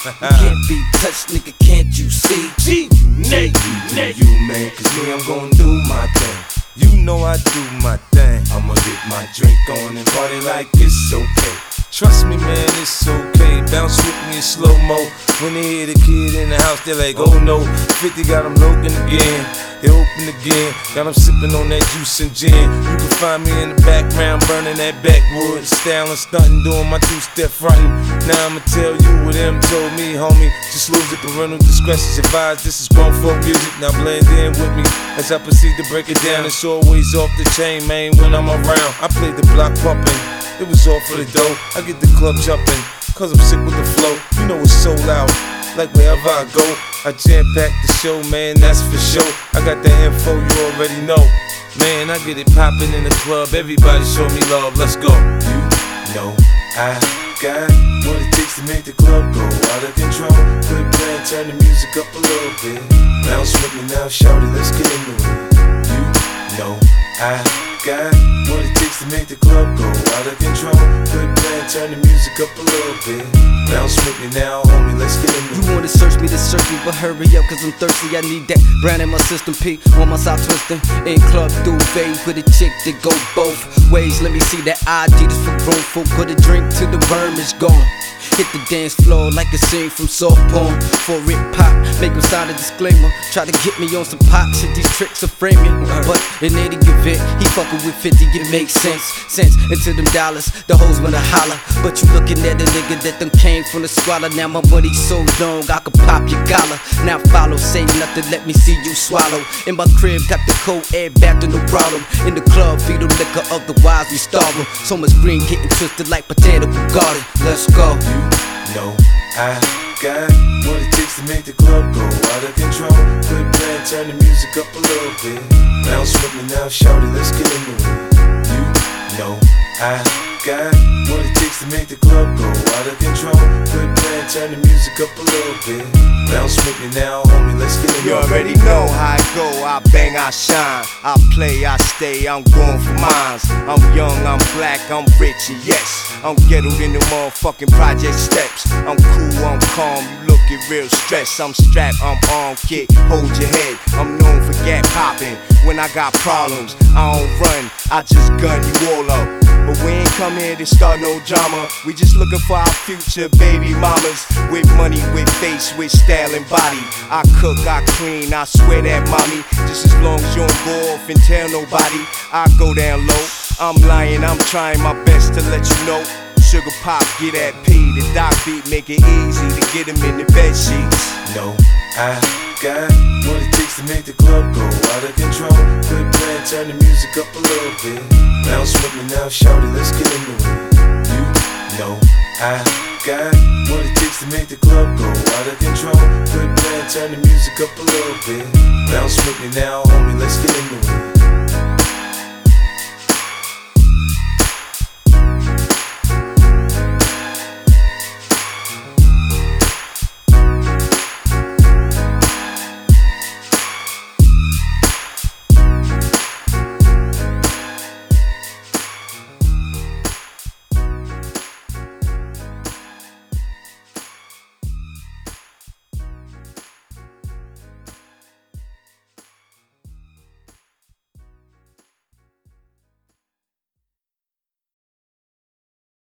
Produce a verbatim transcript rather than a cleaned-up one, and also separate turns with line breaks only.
You can't be touched, nigga, can't you see?
G, Nate, Nate.
You, man, cause me, I'm gon' do my thing.
You know I do my thing.
I'ma get my drink on and party like it's okay.
Trust me, man, it's okay. Bounce with me in slow-mo. When they hear the kid in the house, they're like, oh no. fifty got them looking again. They open again. Got them sipping on that juice and gin. You can find me in the background, burning that backwood. Styling, stunting, doing my two-step frontin'. Now I'ma tell you what them told me, homie. Just lose it, parental discretion's advised. This is grown folk music, now blend in with me. As I proceed to break it down, it's always off the chain, man, when I'm around. I play the block pumping. It was all for the dough. I get the club jumping, cause I'm sick with the flow. You know it's so loud, like wherever I go. I jam-pack the show, man, that's for sure. I got the info, you already know. Man, I get it poppin' in the club. Everybody show me love, let's go.
You know I got what it takes to make the club go out of control. Quit playing, turn the music up a little bit. Bounce with me now, shout it, let's get into it. You know I got what it takes to make the club go out of control. Quit playing, turn the music up a little bit. Bounce with me now, homie, let's get into it.
You wanna search me to search me, but hurry up, cause I'm thirsty. I need that brand in my system, P on my side twisting. In club duvet with a chick that go both ways. Let me see that I D, this for grown folk. Put a drink till the worm is gone. Hit the dance floor like a scene from soft porn. For it pop, make him sign a disclaimer. Try to get me on some pop shit, these tricks are framing. But in any event, he fucking with fifty, it makes sense. Sense into them dollars, the hoes wanna holler. But you looking at a nigga that done came from the squalor. Now my money's so long, I could pop your collar. Now follow, say nothing, let me see you swallow. In my crib, got the cold air back to no problem. In the club, feed them liquor, otherwise we starving. So much green getting twisted like potato garden. Let's go.
You know I got what it takes to make the club go out of control. Quit playing, turn the music up a little bit. Bounce with me now, shout it, let's get into it. You know I got what it takes to make the club go out of control. Quit playing, turn the music up a little bit. Bounce with me now, homie, let's get into it.
You already know how I go, I bang, I shine. I play, I stay, I'm going for mines. I'm young, I'm black, I'm rich, and yes, I'm ghettoed in the motherfucking project steps. I'm cool, I'm calm, you looking real stressed. I'm strapped, I'm armed, kid, hold your head. I'm known for gap popping. When I got problems, I don't run, I just gun you all up. But we ain't come here to start no drama. We just looking for our future baby mamas. With money, with face, with style and body. I cook, I clean, I swear that mommy. Just as long as you don't go off and tell nobody, I go down low. I'm lying, I'm trying my best to let you know. Sugar pop, get that P, the doc beat, make it easy to get him in the bed sheets.
No, I got what it takes to make the club go out of control. Quit playing, turn the music up a little bit. Bounce with me now, shout it, let's get into it. You know I got what it takes to make the club go out of control. Quit playing, turn the music up a little bit. Bounce with me now, homie, let's get into it.